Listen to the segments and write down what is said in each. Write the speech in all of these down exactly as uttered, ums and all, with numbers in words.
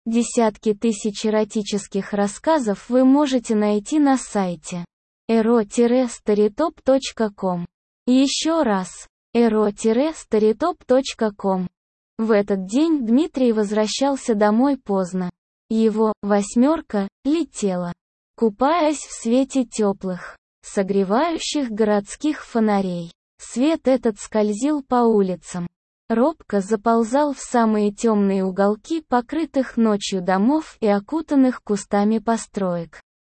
Десятки тысяч эротических рассказов вы можете найти на сайте эро старитоп точка ком. Еще раз, эро старитоп точка ком. В этот день Дмитрий возвращался домой поздно. Его «восьмерка» летела, купаясь в свете теплых, согревающих городских фонарей. Свет этот скользил по улицам, робко заползал в самые темные уголки покрытых ночью домов и окутанных кустами построек.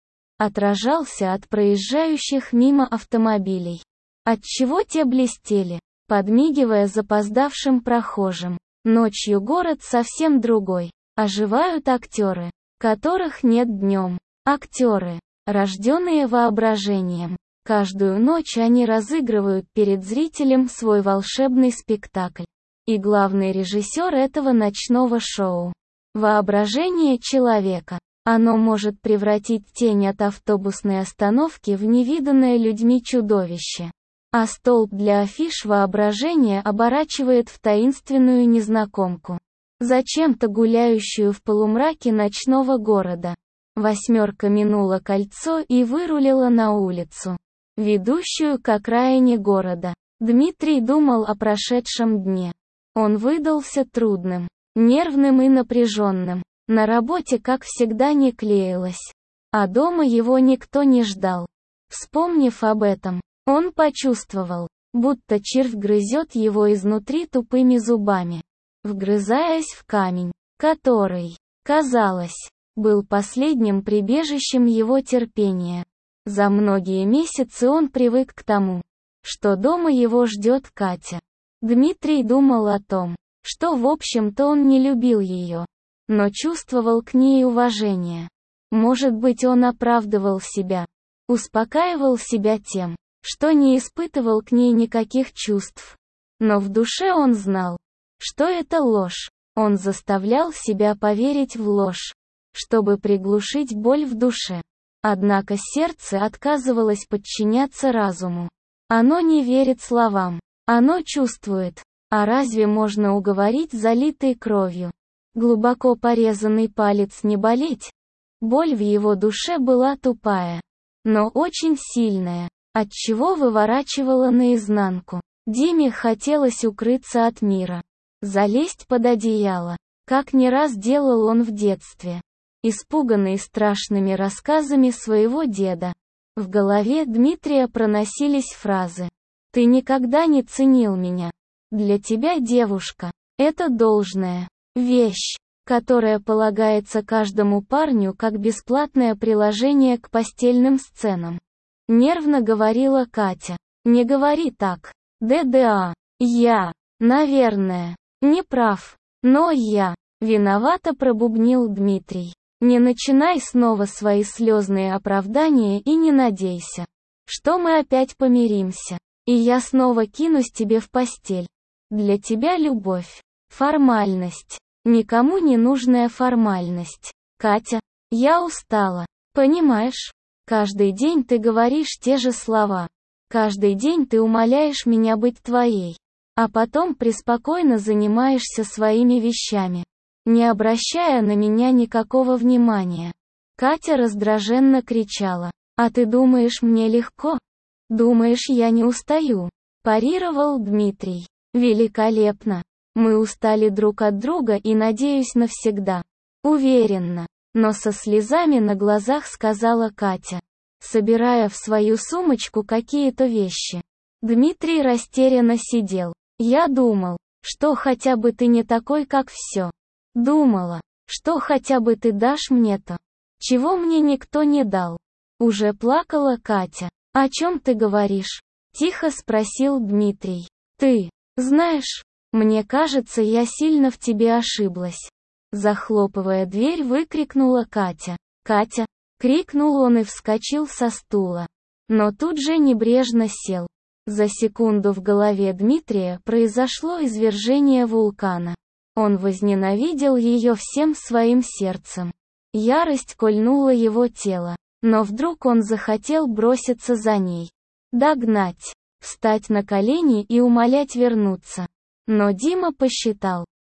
Отражался от проезжающих мимо автомобилей. Отчего те блестели, подмигивая запоздавшим прохожим. Ночью город совсем другой. Оживают актеры, которых нет днем. Актеры, рожденные воображением. Каждую ночь они разыгрывают перед зрителем свой волшебный спектакль. И главный режиссер этого ночного шоу – воображение человека. Оно может превратить тень от автобусной остановки в невиданное людьми чудовище. А столб для афиш воображения оборачивает в таинственную незнакомку, зачем-то гуляющую в полумраке ночного города. «Восьмерка» минула кольцо и вырулила на улицу, ведущую к окраине города. Дмитрий думал о прошедшем дне. Он выдался трудным, нервным и напряженным. На работе, как всегда, не клеилось. А дома его никто не ждал. Вспомнив об этом, он почувствовал, будто червь грызет его изнутри тупыми зубами, вгрызаясь в камень, который, казалось, был последним прибежищем его терпения. За многие месяцы он привык к тому, что дома его ждет Катя. Дмитрий думал о том, что в общем-то он не любил ее, но чувствовал к ней уважение. Может быть, он оправдывал себя, успокаивал себя тем, что не испытывал к ней никаких чувств. Но в душе он знал, что это ложь. Он заставлял себя поверить в ложь, чтобы приглушить боль в душе. Однако сердце отказывалось подчиняться разуму. Оно не верит словам, оно чувствует. А разве можно уговорить залитый кровью, глубоко порезанный палец не болеть? Боль в его душе была тупая, но очень сильная, отчего выворачивала наизнанку. Диме хотелось укрыться от мира, залезть под одеяло, как не раз делал он в детстве, испуганный страшными рассказами своего деда. В голове Дмитрия проносились фразы: «Ты никогда не ценил меня. Для тебя девушка – это должная вещь, которая полагается каждому парню как бесплатное приложение к постельным сценам». Нервно говорила Катя. «Не говори так. ДДА. Я, наверное, не прав. Но я...» Виновато пробубнил Дмитрий. «Не начинай снова свои слезные оправдания и не надейся, что мы опять помиримся, и я снова кинусь тебе в постель. Для тебя любовь – формальность, никому не нужная формальность. Катя, я устала, понимаешь? Каждый день ты говоришь те же слова. Каждый день ты умоляешь меня быть твоей, а потом преспокойно занимаешься своими вещами, не обращая на меня никакого внимания». Катя раздраженно кричала. «А ты думаешь, мне легко? Думаешь, я не устаю?» Парировал Дмитрий. «Великолепно. Мы устали друг от друга и, надеюсь, навсегда. Уверенно». Но со слезами на глазах сказала Катя, собирая в свою сумочку какие-то вещи. Дмитрий растерянно сидел. «Я думал, что хотя бы ты не такой, как все. Думала, что хотя бы ты дашь мне то, чего мне никто не дал». Уже плакала Катя. «О чем ты говоришь?» – тихо спросил Дмитрий. «Ты, знаешь, мне кажется, я сильно в тебе ошиблась». Захлопывая дверь, выкрикнула Катя. «Катя!» – крикнул он и вскочил со стула. Но тут же небрежно сел. За секунду в голове Дмитрия произошло извержение вулкана. Он возненавидел ее всем своим сердцем. Ярость кольнула его тело. Но вдруг он захотел броситься за ней, догнать, встать на колени и умолять вернуться. Но Дима посчитал,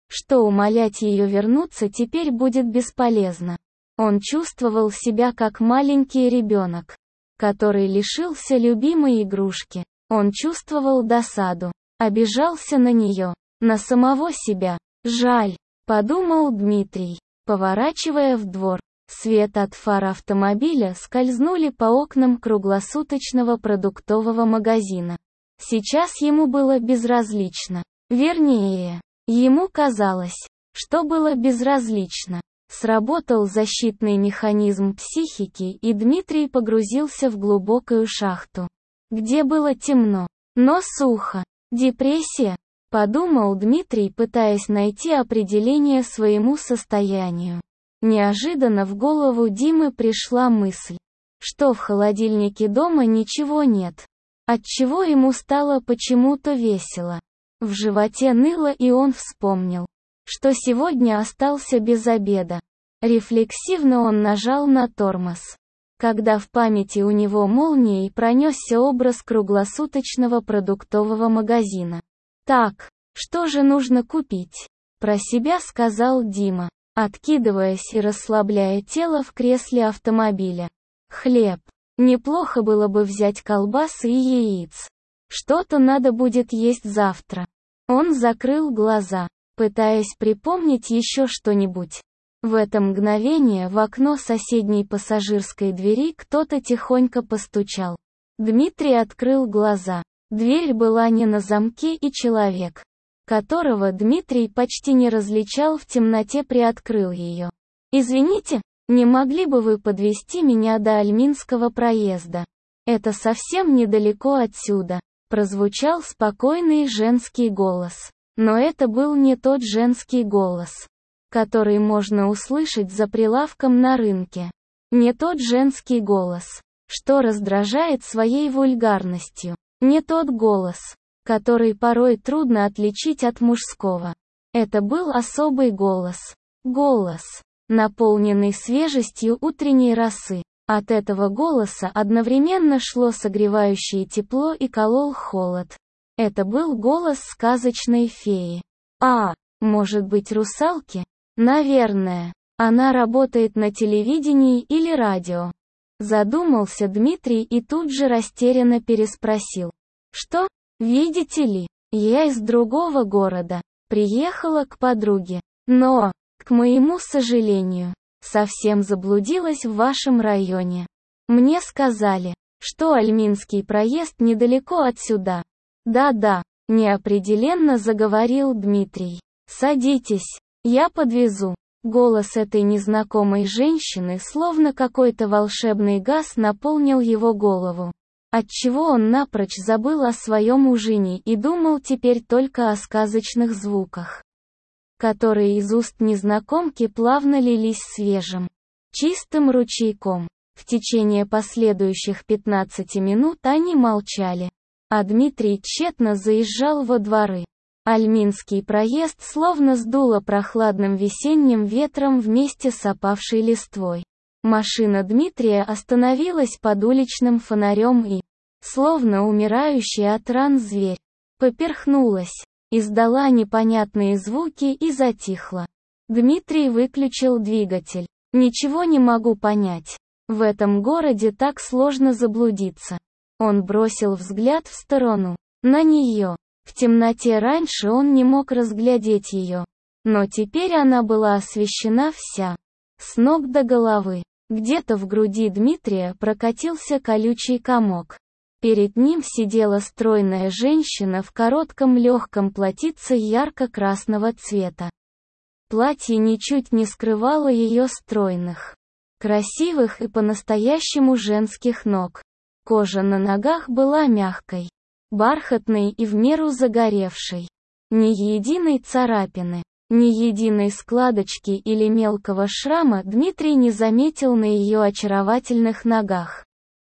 что умолять ее вернуться теперь будет бесполезно. Он чувствовал себя как маленький ребенок, который лишился любимой игрушки. Он чувствовал досаду, обижался на нее, на самого себя. «Жаль», — подумал Дмитрий, поворачивая в двор. Свет от фар автомобиля скользнули по окнам круглосуточного продуктового магазина. Сейчас ему было безразлично. Вернее, ему казалось, что было безразлично. Сработал защитный механизм психики, и Дмитрий погрузился в глубокую шахту, где было темно, но сухо. «Депрессия?» — подумал Дмитрий, пытаясь найти определение своему состоянию. Неожиданно в голову Димы пришла мысль, что в холодильнике дома ничего нет. Отчего ему стало почему-то весело. В животе ныло, и он вспомнил, что сегодня остался без обеда. Рефлексивно он нажал на тормоз, когда в памяти у него молнией пронесся образ круглосуточного продуктового магазина. «Так, что же нужно купить?» — про себя сказал Дима, откидываясь и расслабляя тело в кресле автомобиля. «Хлеб. Неплохо было бы взять колбасы и яиц. Что-то надо будет есть завтра». Он закрыл глаза, пытаясь припомнить еще что-нибудь. В это мгновение в окно соседней пассажирской двери кто-то тихонько постучал. Дмитрий открыл глаза. Дверь была не на замке, и человек, которого Дмитрий почти не различал в темноте, приоткрыл ее. «Извините, не могли бы вы подвезти меня до Альминского проезда? Это совсем недалеко отсюда», — прозвучал спокойный женский голос. Но это был не тот женский голос, который можно услышать за прилавком на рынке. Не тот женский голос, что раздражает своей вульгарностью. Не тот голос, который порой трудно отличить от мужского. Это был особый голос. Голос, наполненный свежестью утренней росы. От этого голоса одновременно шло согревающее тепло и колол холод. Это был голос сказочной феи. А, может быть, русалки? Наверное. Она работает на телевидении или радио. Задумался Дмитрий и тут же растерянно переспросил. «Что? Видите ли, я из другого города. Приехала к подруге. Но, к моему сожалению, совсем заблудилась в вашем районе. Мне сказали, что Альминский проезд недалеко отсюда». «Да-да», — неопределенно заговорил Дмитрий. «Садитесь, я подвезу». Голос этой незнакомой женщины, словно какой-то волшебный газ, наполнил его голову, отчего он напрочь забыл о своем ужине и думал теперь только о сказочных звуках, которые из уст незнакомки плавно лились свежим, чистым ручейком. В течение последующих пятнадцати минут они молчали, а Дмитрий тщетно заезжал во дворы. Альминский проезд словно сдуло прохладным весенним ветром вместе с опавшей листвой. Машина Дмитрия остановилась под уличным фонарем и, словно умирающий от ран зверь, поперхнулась, издала непонятные звуки и затихла. Дмитрий выключил двигатель. «Ничего не могу понять. В этом городе так сложно заблудиться». Он бросил взгляд в сторону. На нее. В темноте раньше он не мог разглядеть ее, но теперь она была освещена вся, с ног до головы. Где-то в груди Дмитрия прокатился колючий комок. Перед ним сидела стройная женщина в коротком легком платьице ярко-красного цвета. Платье ничуть не скрывало ее стройных, красивых и по-настоящему женских ног. Кожа на ногах была мягкой, бархатной и в меру загоревшей. Ни единой царапины, ни единой складочки или мелкого шрама Дмитрий не заметил на ее очаровательных ногах.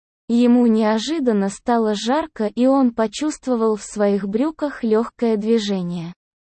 Ему неожиданно стало жарко, и он почувствовал в своих брюках легкое движение.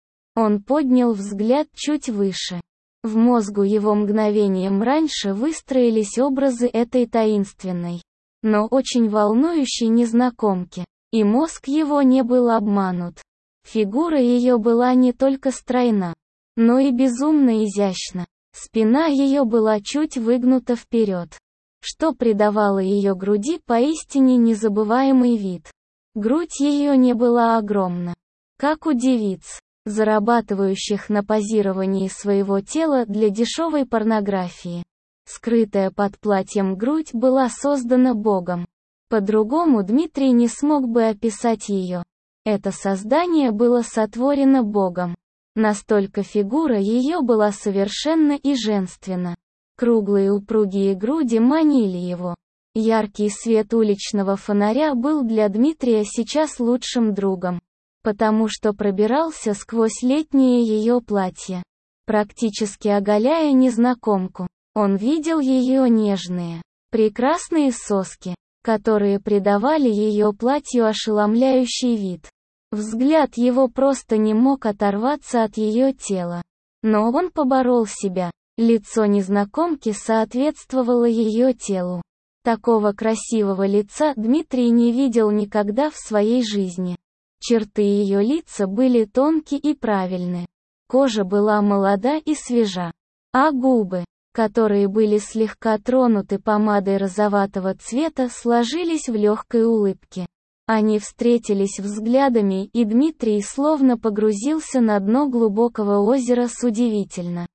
Он поднял взгляд чуть выше. В мозгу его мгновением раньше выстроились образы этой таинственной, но очень волнующей незнакомки. И мозг его не был обманут. Фигура ее была не только стройна, но и безумно изящна. Спина ее была чуть выгнута вперед, что придавало ее груди поистине незабываемый вид. Грудь ее не была огромна, как у девиц, зарабатывающих на позировании своего тела для дешевой порнографии. Скрытая под платьем грудь была создана Богом. По-другому Дмитрий не смог бы описать ее. Это создание было сотворено Богом. Настолько фигура ее была совершенна и женственна. Круглые упругие груди манили его. Яркий свет уличного фонаря был для Дмитрия сейчас лучшим другом, потому что пробирался сквозь летнее ее платье, практически оголяя незнакомку. Он видел ее нежные, прекрасные соски, которые придавали ее платью ошеломляющий вид. Взгляд его просто не мог оторваться от ее тела. Но он поборол себя. Лицо незнакомки соответствовало ее телу. Такого красивого лица Дмитрий не видел никогда в своей жизни. Черты ее лица были тонкие и правильны. Кожа была молода и свежа. А губы, которые были слегка тронуты помадой розоватого цвета, сложились в легкой улыбке. Они встретились взглядами, и Дмитрий словно погрузился на дно глубокого озера с удивительно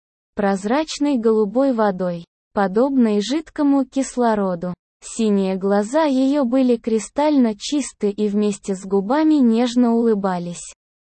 прозрачной голубой водой, подобной жидкому кислороду. Синие глаза ее были кристально чисты и вместе с губами нежно улыбались.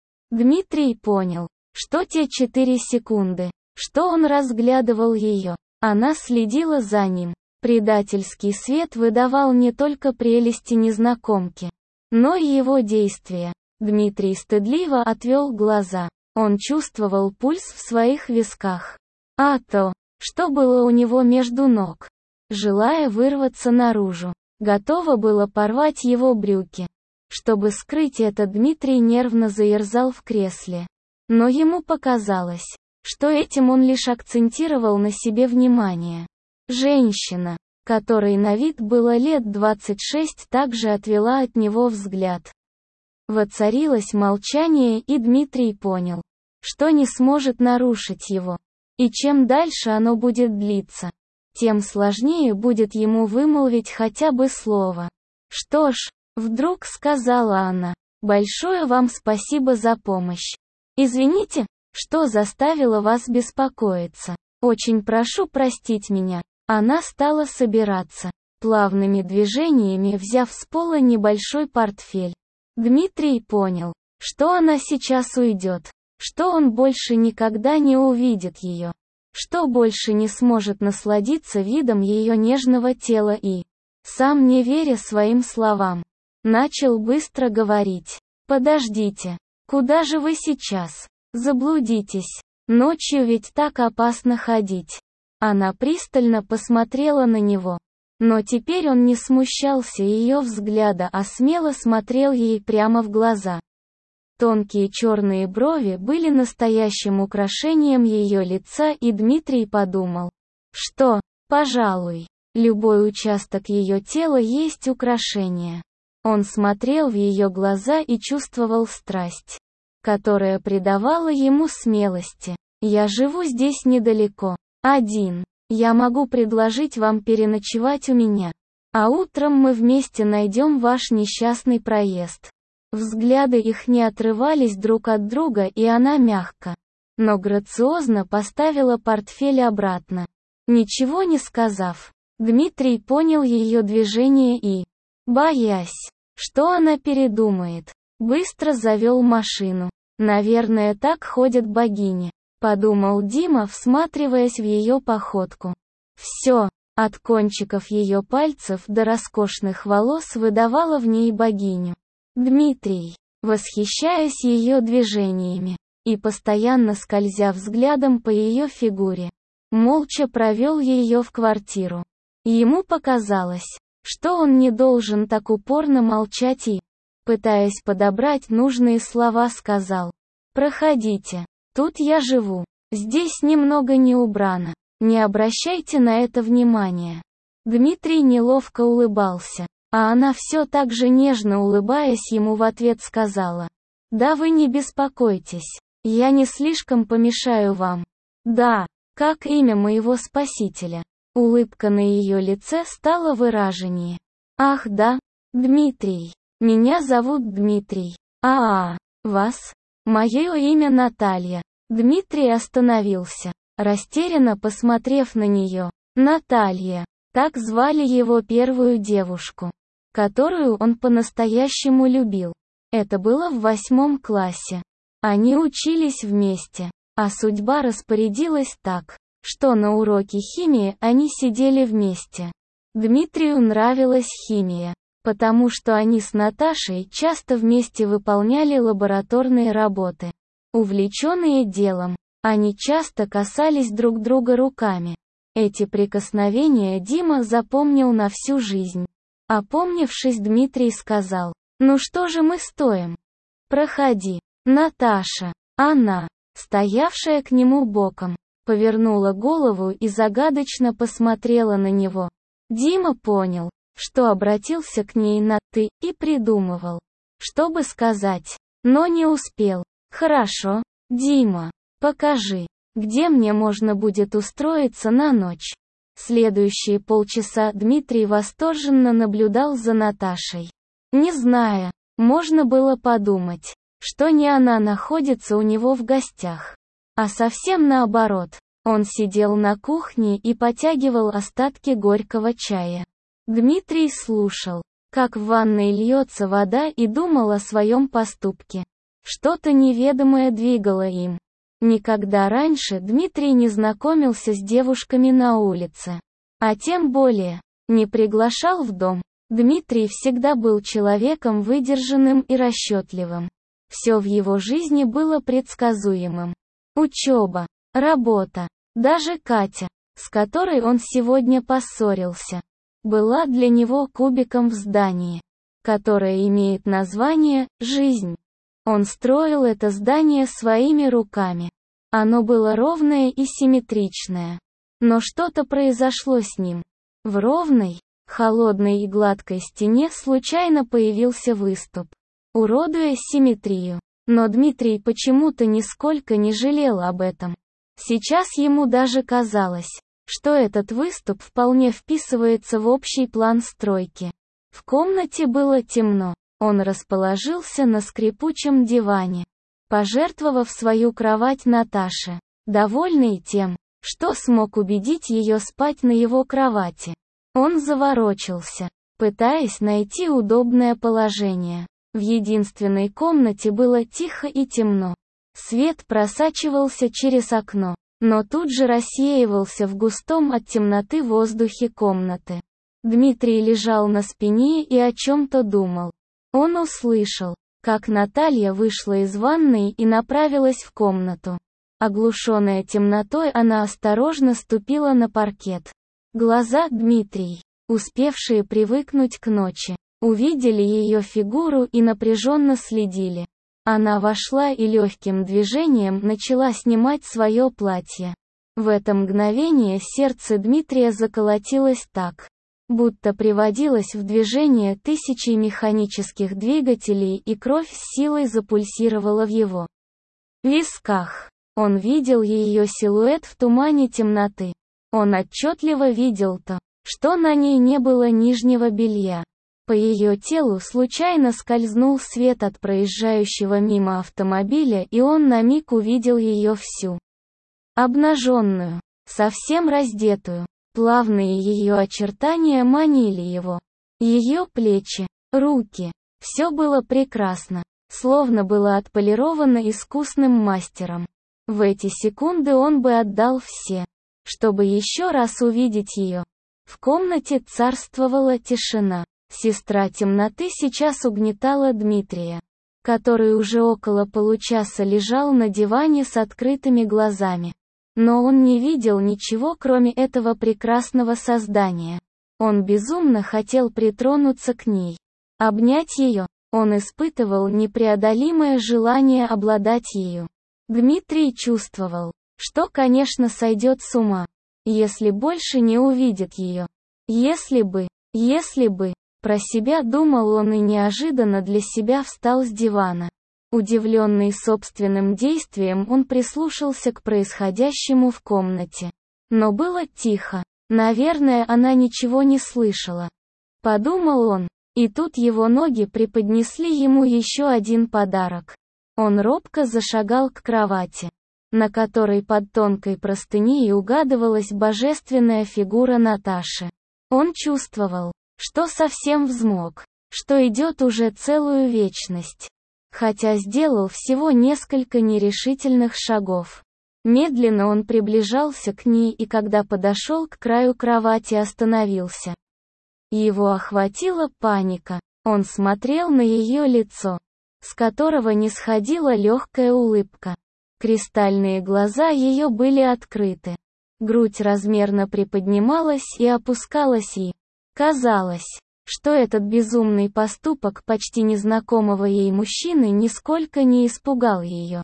Дмитрий понял, что те четыре секунды, что он разглядывал ее, она следила за ним. Предательский свет выдавал не только прелести незнакомки, но и его действия. Дмитрий стыдливо отвел глаза. Он чувствовал пульс в своих висках. А то, что было у него между ног, желая вырваться наружу, готово было порвать его брюки. Чтобы скрыть это, Дмитрий нервно заерзал в кресле. Но ему показалось, что этим он лишь акцентировал на себе внимание. Женщина, которой на вид было лет двадцать шесть, также отвела от него взгляд. Воцарилось молчание, и Дмитрий понял, что не сможет нарушить его. И чем дальше оно будет длиться, тем сложнее будет ему вымолвить хотя бы слово. «Что ж», — вдруг сказала она, — «большое вам спасибо за помощь. Извините, что заставила вас беспокоиться. Очень прошу простить меня». Она стала собираться, плавными движениями взяв с пола небольшой портфель. Дмитрий понял, что она сейчас уйдет, что он больше никогда не увидит ее, что больше не сможет насладиться видом ее нежного тела и, сам не веря своим словам, начал быстро говорить. «Подождите, куда же вы сейчас? Заблудитесь. Ночью ведь так опасно ходить». Она пристально посмотрела на него. Но теперь он не смущался ее взгляда, а смело смотрел ей прямо в глаза. Тонкие черные брови были настоящим украшением ее лица, и Дмитрий подумал, что, пожалуй, любой участок ее тела есть украшение. Он смотрел в ее глаза и чувствовал страсть, которая придавала ему смелости. «Я живу здесь недалеко. Один. Я могу предложить вам переночевать у меня. А утром мы вместе найдем ваш несчастный проезд». Взгляды их не отрывались друг от друга, и она мягко, но грациозно поставила портфель обратно. Ничего не сказав, Дмитрий понял ее движение и, боясь, что она передумает, быстро завел машину. «Наверное, так ходят богини», — подумал Дима, всматриваясь в ее походку. Все, от кончиков ее пальцев до роскошных волос, выдавало в ней богиню. Дмитрий, восхищаясь ее движениями и постоянно скользя взглядом по ее фигуре, молча провел ее в квартиру. Ему показалось, что он не должен так упорно молчать и, пытаясь подобрать нужные слова, сказал: «Проходите, тут я живу, здесь немного не убрано, не обращайте на это внимания». Дмитрий неловко улыбался, а она все так же нежно улыбаясь ему в ответ сказала: «Да вы не беспокойтесь, Я не слишком помешаю вам. Да, как имя моего спасителя. Улыбка на ее лице стала выраженнее. Ах да, Дмитрий. Меня зовут Дмитрий. А-а, вас? Мое имя Наталья. Дмитрий остановился, растерянно посмотрев на нее. Наталья. Так звали его первую девушку, которую он по-настоящему любил. Это было в восьмом классе. Они учились вместе, а судьба распорядилась так, что на уроке химии они сидели вместе. Дмитрию нравилась химия, потому что они с Наташей часто вместе выполняли лабораторные работы. Увлеченные делом, они часто касались друг друга руками. Эти прикосновения Дима запомнил на всю жизнь. Опомнившись, Дмитрий сказал: «Ну что же мы стоим? Проходи». Наташа, она, стоявшая к нему боком, повернула голову и загадочно посмотрела на него. Дима понял, что обратился к ней на «ты» и придумывал, чтобы сказать, но не успел. «Хорошо, Дима, покажи, где мне можно будет устроиться на ночь». Следующие полчаса Дмитрий восторженно наблюдал за Наташей. Не зная, можно было подумать, что не она находится у него в гостях, а совсем наоборот. Он сидел на кухне и потягивал остатки горького чая. Дмитрий слушал, как в ванной льется вода, и думал о своем поступке. Что-то неведомое двигало им. Никогда раньше Дмитрий не знакомился с девушками на улице, а тем более не приглашал в дом. Дмитрий всегда был человеком выдержанным и расчетливым. Все в его жизни было предсказуемым. Учеба, работа, даже Катя, с которой он сегодня поссорился, была для него кубиком в здании, которое имеет название «Жизнь». Он строил это здание своими руками. Оно было ровное и симметричное. Но что-то произошло с ним. В ровной, холодной и гладкой стене случайно появился выступ, уродуя симметрию. Но Дмитрий почему-то нисколько не жалел об этом. Сейчас ему даже казалось, что этот выступ вполне вписывается в общий план стройки. В комнате было темно. Он расположился на скрипучем диване, пожертвовав свою кровать Наташе, довольный тем, что смог убедить ее спать на его кровати. Он заворочился, пытаясь найти удобное положение. В единственной комнате было тихо и темно. Свет просачивался через окно, но тут же рассеивался в густом от темноты воздухе комнаты. Дмитрий лежал на спине и о чем-то думал. Он услышал, как Наталья вышла из ванной и направилась в комнату. Оглушенная темнотой, она осторожно ступила на паркет. Глаза Дмитрия, успевшие привыкнуть к ночи, увидели ее фигуру и напряженно следили. Она вошла и легким движением начала снимать свое платье. В это мгновение сердце Дмитрия заколотилось так, будто приводилось в движение тысячи механических двигателей, и кровь с силой запульсировала в его висках. Он видел ее силуэт в тумане темноты. Он отчетливо видел то, что на ней не было нижнего белья. По ее телу случайно скользнул свет от проезжающего мимо автомобиля, и он на миг увидел ее всю. Обнаженную, совсем раздетую. Плавные ее очертания манили его. Ее плечи, руки. Все было прекрасно, словно было отполировано искусным мастером. В эти секунды он бы отдал все, чтобы еще раз увидеть ее. В комнате царствовала тишина. Сестра темноты сейчас угнетала Дмитрия, который уже около получаса лежал на диване с открытыми глазами. Но он не видел ничего, кроме этого прекрасного создания. Он безумно хотел притронуться к ней, обнять ее. Он испытывал непреодолимое желание обладать ею. Дмитрий чувствовал, что, конечно, сойдет с ума, если больше не увидит ее. Если бы, если бы, про себя думал он и неожиданно для себя встал с дивана. Удивленный собственным действием, он прислушался к происходящему в комнате. Но было тихо. Наверное, она ничего не слышала. Подумал он. И тут его ноги преподнесли ему еще один подарок. Он робко зашагал к кровати, на которой под тонкой простыней угадывалась божественная фигура Наташи. Он чувствовал, что совсем взмок, что идет уже целую вечность. Хотя сделал всего несколько нерешительных шагов. Медленно он приближался к ней и когда подошел к краю кровати, остановился. Его охватила паника. Он смотрел на ее лицо, с которого не сходила легкая улыбка. Кристальные глаза ее были открыты. Грудь размерно приподнималась и опускалась, и казалось, что этот безумный поступок почти незнакомого ей мужчины нисколько не испугал ее.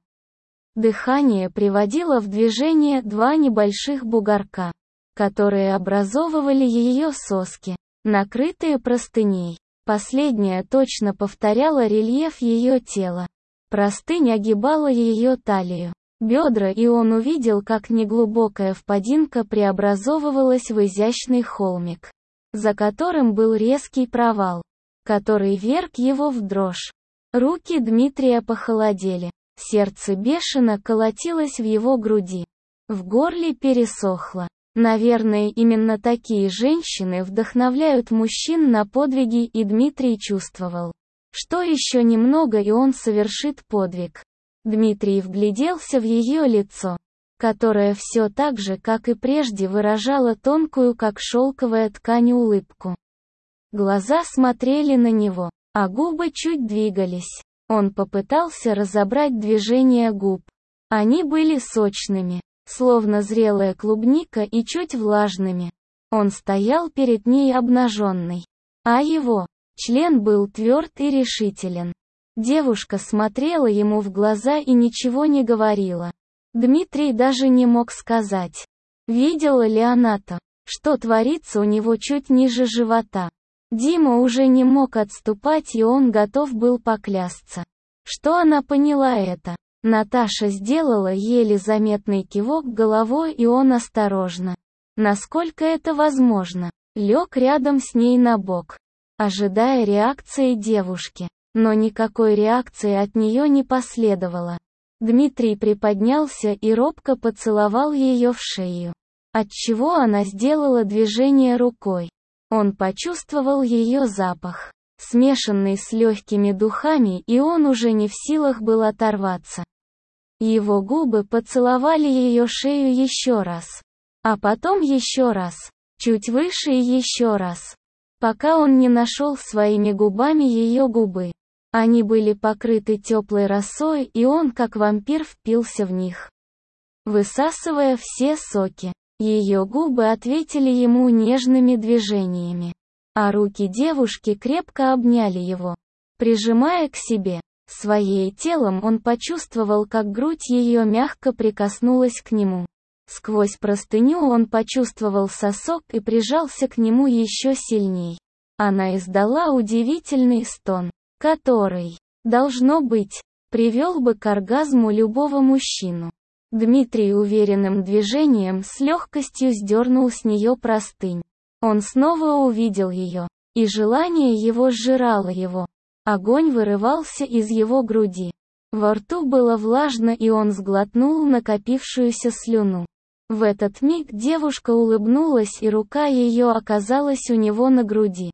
Дыхание приводило в движение два небольших бугорка, которые образовывали ее соски, накрытые простыней. Последняя точно повторяла рельеф ее тела. Простынь огибала ее талию, бедра, и он увидел, как неглубокая впадинка преобразовывалась в изящный холмик, за которым был резкий провал, который вверг его в дрожь. Руки Дмитрия похолодели, сердце бешено колотилось в его груди. В горле пересохло. Наверное, именно такие женщины вдохновляют мужчин на подвиги, и Дмитрий чувствовал, что еще немного и он совершит подвиг. Дмитрий вгляделся в ее лицо, которое все так же, как и прежде, выражало тонкую, как шелковая ткань, улыбку. Глаза смотрели на него, а губы чуть двигались. Он попытался разобрать движения губ. Они были сочными, словно зрелая клубника, и чуть влажными. Он стоял перед ней обнаженный, а его член был тверд и решителен. Девушка смотрела ему в глаза и ничего не говорила. Дмитрий даже не мог сказать, видела ли она то, что творится у него чуть ниже живота. Дима уже не мог отступать, и он готов был поклясться, что она поняла это. Наташа сделала еле заметный кивок головой, и он осторожно, насколько это возможно, лег рядом с ней на бок, ожидая реакции девушки. Но никакой реакции от нее не последовало. Дмитрий приподнялся и робко поцеловал ее в шею, отчего она сделала движение рукой. Он почувствовал ее запах, смешанный с легкими духами, и он уже не в силах был оторваться. Его губы поцеловали ее шею еще раз, а потом еще раз, чуть выше и еще раз, пока он не нашел своими губами ее губы. Они были покрыты теплой росой, и он, как вампир, впился в них, высасывая все соки. Ее губы ответили ему нежными движениями, а руки девушки крепко обняли его, прижимая к себе. Своей телом он почувствовал, как грудь ее мягко прикоснулась к нему. Сквозь простыню он почувствовал сосок и прижался к нему еще сильней. Она издала удивительный стон, который, должно быть, привел бы к оргазму любого мужчину. Дмитрий уверенным движением с легкостью сдернул с нее простынь. Он снова увидел ее, и желание его сжирало его. Огонь вырывался из его груди. Во рту было влажно, и он сглотнул накопившуюся слюну. В этот миг девушка улыбнулась, и рука ее оказалась у него на груди.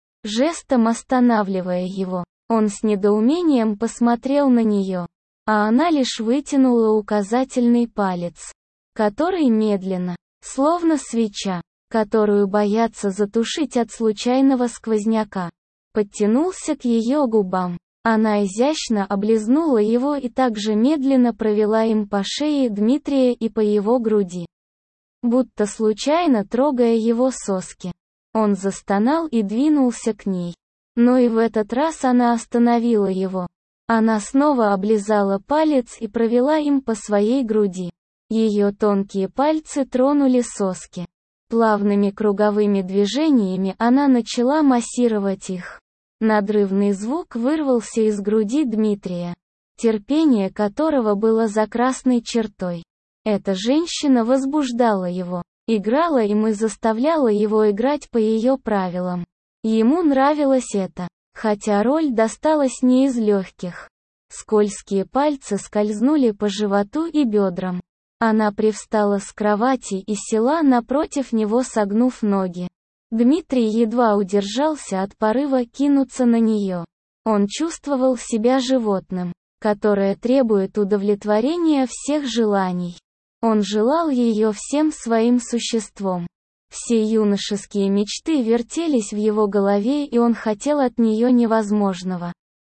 Жестом останавливая его, он с недоумением посмотрел на нее, а она лишь вытянула указательный палец, который медленно, словно свеча, которую боятся затушить от случайного сквозняка, подтянулся к ее губам. Она изящно облизнула его и также медленно провела им по шее Дмитрия и по его груди, будто случайно трогая его соски. Он застонал и двинулся к ней. Но и в этот раз она остановила его. Она снова облизала палец и провела им по своей груди. Ее тонкие пальцы тронули соски. Плавными круговыми движениями она начала массировать их. Надрывный звук вырвался из груди Дмитрия. терпение которого было за красной чертой. Эта женщина возбуждала его, играла им и заставляла его играть по ее правилам. Ему нравилось это, хотя роль досталась не из легких. Скользкие пальцы скользнули по животу и бедрам. Она привстала с кровати и села напротив него, согнув ноги. Дмитрий едва удержался от порыва кинуться на нее. Он чувствовал себя животным, которое требует удовлетворения всех желаний. Он желал ее всем своим существом. Все юношеские мечты вертелись в его голове, и он хотел от нее невозможного.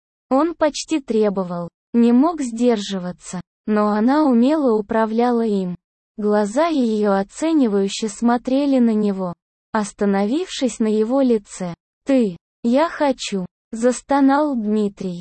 Он почти требовал, не мог сдерживаться, но она умело управляла им. Глаза ее оценивающе смотрели на него, остановившись на его лице. «Ты, я хочу», — застонал Дмитрий.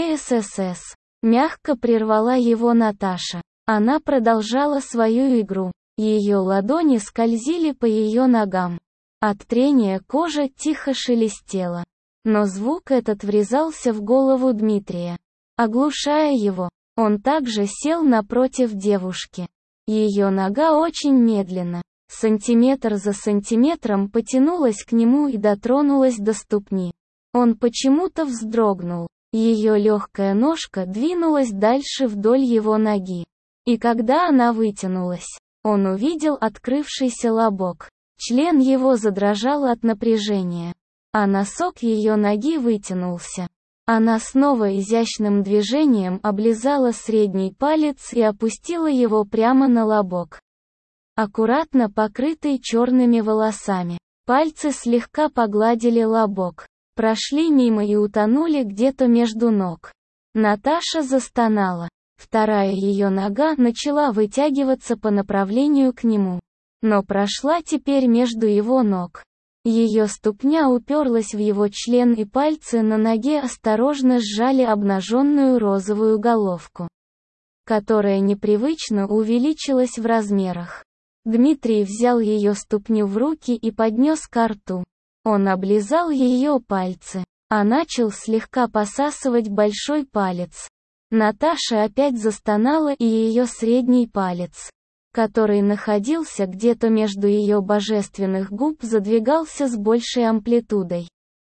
«ТССС», — мягко прервала его Наташа. Она продолжала свою игру. Ее ладони скользили по ее ногам. От трения кожа тихо шелестела. Но звук этот врезался в голову Дмитрия, оглушая его. Он также сел напротив девушки. Ее нога очень медленно, сантиметр за сантиметром, потянулась к нему и дотронулась до ступни. Он почему-то вздрогнул. Ее легкая ножка двинулась дальше вдоль его ноги. И когда она вытянулась, он увидел открывшийся лобок. Член его задрожал от напряжения, а носок ее ноги вытянулся. Она снова изящным движением облизала средний палец и опустила его прямо на лобок, аккуратно покрытый черными волосами. Пальцы слегка погладили лобок, прошли мимо и утонули где-то между ног. Наташа застонала. Вторая ее нога начала вытягиваться по направлению к нему, но прошла теперь между его ног. Ее ступня уперлась в его член, и пальцы на ноге осторожно сжали обнаженную розовую головку, которая непривычно увеличилась в размерах. Дмитрий взял ее ступню в руки и поднес ко рту. Он облизал ее пальцы, а начал слегка посасывать большой палец. Наташа опять застонала, и ее средний палец, который находился где-то между ее божественных губ, задвигался с большей амплитудой.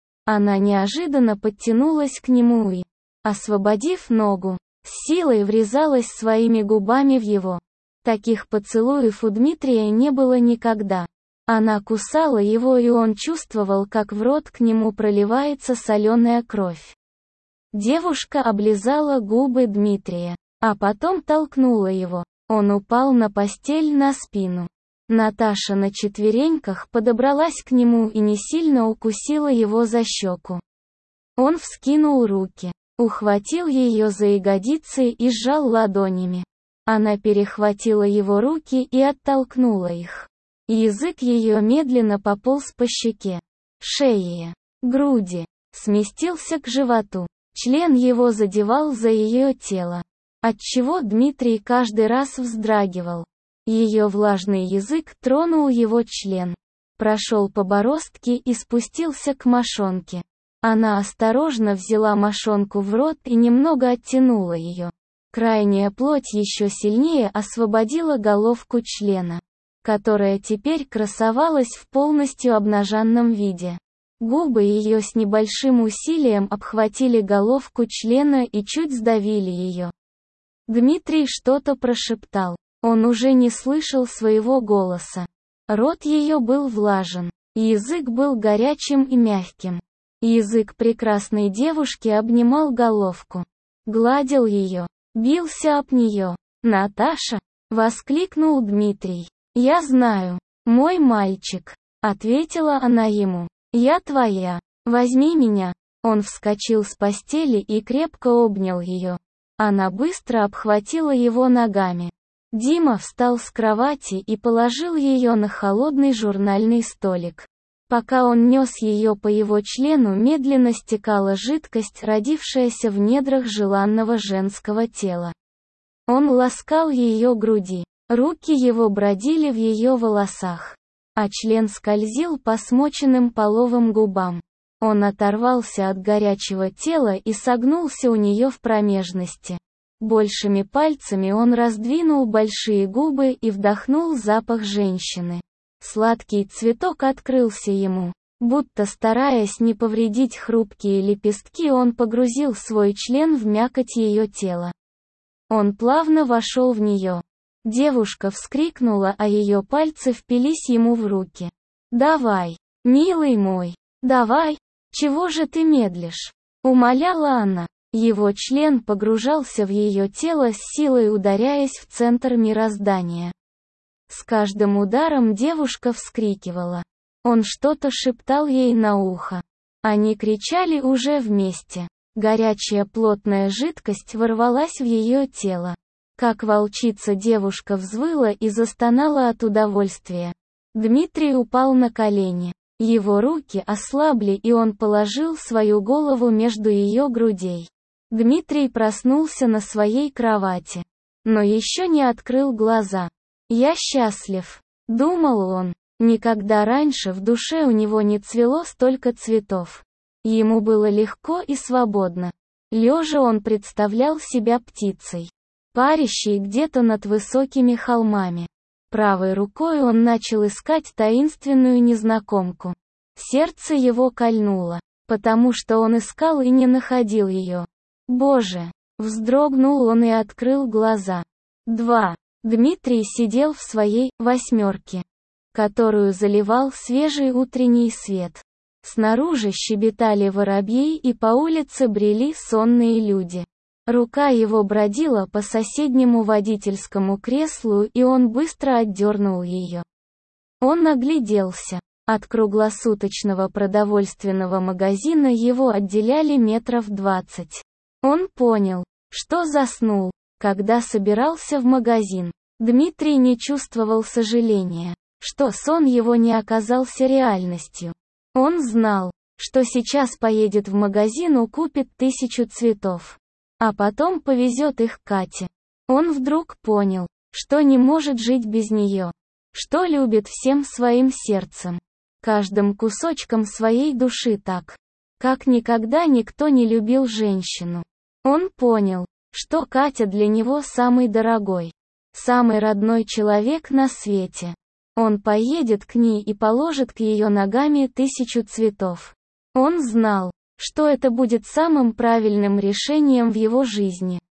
Она неожиданно подтянулась к нему и, освободив ногу, с силой врезалась своими губами в его. Таких поцелуев у Дмитрия не было никогда. Она кусала его, и он чувствовал, как в рот к нему проливается соленая кровь. Девушка облизала губы Дмитрия, а потом толкнула его. Он упал на постель на спину. Наташа на четвереньках подобралась к нему и не сильно укусила его за щеку. Он вскинул руки, ухватил ее за ягодицы и сжал ладонями. Она перехватила его руки и оттолкнула их. Язык ее медленно пополз по щеке, шее, груди, сместился к животу. Член его задевал за ее тело, отчего Дмитрий каждый раз вздрагивал. Ее влажный язык тронул его член, прошел по бороздке и спустился к мошонке. Она осторожно взяла мошонку в рот и немного оттянула ее. Крайняя плоть еще сильнее освободила головку члена, которая теперь красовалась в полностью обнаженном виде. Губы ее с небольшим усилием обхватили головку члена и чуть сдавили ее. Дмитрий что-то прошептал. Он уже не слышал своего голоса. Рот ее был влажен, язык был горячим и мягким. Язык прекрасной девушки обнимал головку, гладил ее, бился об нее. «Наташа!» — воскликнул Дмитрий. «Я знаю, мой мальчик», — ответила она ему. «Я твоя. Возьми меня». Он вскочил с постели и крепко обнял ее. Она быстро обхватила его ногами. Дима встал с кровати и положил ее на холодный журнальный столик. Пока он нес ее по его члену, медленно стекала жидкость, родившаяся в недрах желанного женского тела. Он ласкал ее груди. Руки его бродили в ее волосах, а член скользил по смоченным половым губам. Он оторвался от горячего тела и согнулся у нее в промежности. Большими пальцами он раздвинул большие губы и вдохнул запах женщины. Сладкий цветок открылся ему. Будто стараясь не повредить хрупкие лепестки, он погрузил свой член в мякоть ее тела. Он плавно вошел в нее. Девушка вскрикнула, а ее пальцы впились ему в руки. «Давай, милый мой, давай, чего же ты медлишь?» — умоляла она. Его член погружался в ее тело с силой, ударяясь в центр мироздания. С каждым ударом девушка вскрикивала. Он что-то шептал ей на ухо. Они кричали уже вместе. Горячая плотная жидкость ворвалась в ее тело. Как волчица, девушка взвыла и застонала от удовольствия. Дмитрий упал на колени. Его руки ослабли, и он положил свою голову между ее грудей. Дмитрий проснулся на своей кровати. Но еще не открыл глаза. «Я счастлив», — думал он. Никогда раньше в душе у него не цвело столько цветов. Ему было легко и свободно. Лежа он представлял себя птицей, парящей где-то над высокими холмами. Правой рукой он начал искать таинственную незнакомку. Сердце его кольнуло, потому что он искал и не находил ее. «Боже!» — вздрогнул он и открыл глаза. Два. Дмитрий сидел в своей «восьмерке», которую заливал свежий утренний свет. Снаружи щебетали воробьи, и по улице брели сонные люди. Рука его бродила по соседнему водительскому креслу, и он быстро отдернул ее. Он огляделся. От круглосуточного продовольственного магазина его отделяли метров двадцать. Он понял, что заснул, когда собирался в магазин. Дмитрий не чувствовал сожаления, что сон его не оказался реальностью. Он знал, что сейчас поедет в магазин и купит тысячу цветов, а потом повезет их Кате. Он вдруг понял, что не может жить без нее, что любит всем своим сердцем, каждым кусочком своей души так, как никогда никто не любил женщину. Он понял, что Катя для него самый дорогой, самый родной человек на свете. Он поедет к ней и положит к ее ногам тысячу цветов. Он знал, что это будет самым правильным решением в его жизни.